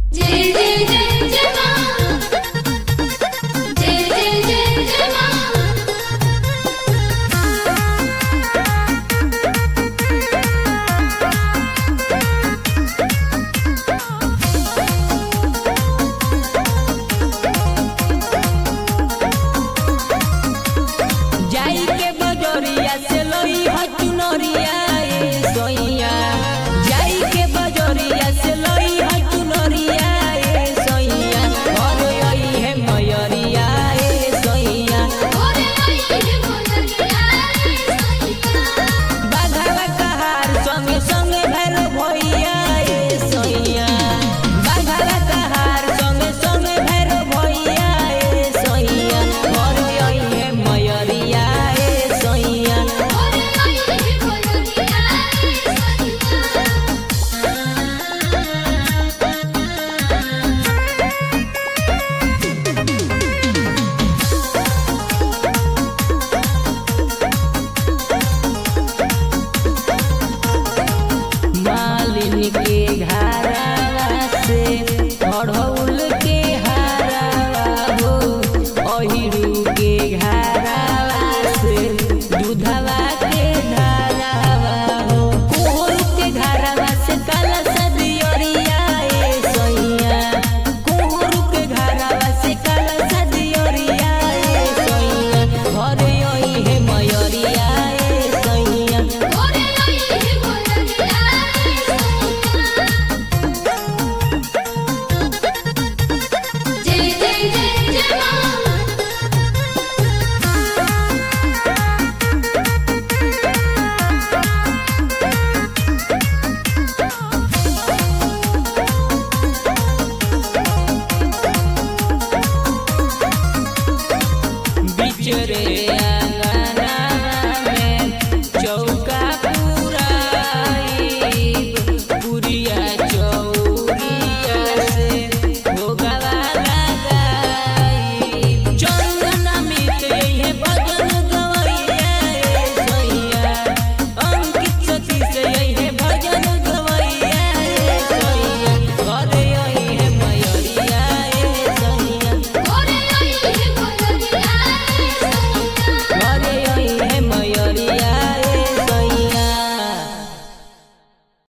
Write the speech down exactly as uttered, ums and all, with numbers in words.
जय जय जय जय मां, जय जय जय जय मां। जाई के बजरिया से लई ह चुनरिया ए सोइया, जाई के बजरिया से लई ह चुनरिया ए सोइया, घरे आई है मयरिया ए सोइया, घरे आई है मयरिया ए सोइया। बाघवा कहार संगे संगे भैरो भैया ए सोइया, बाघवा कहार संगे संगे भैरो भैया ए सोइया, घरे आई है मयरिया ए सोइया। घरे आई है मयरिया ए सोइया। मालिन के घरवा से अढ़ौल के हारवा हो, अहिरू के घरवा से दूधवा के धारवा हो, कोहर के घरवा से कलश दियरिया ए सोइया, कोहर के घरवा से कलश दियरिया ए सोइया, घरे आई है मयरिया ए सोइया। घरे आई है मयरिया ए सोइया। जय जय जय जय मां। बिचरे आंगनवा में चौका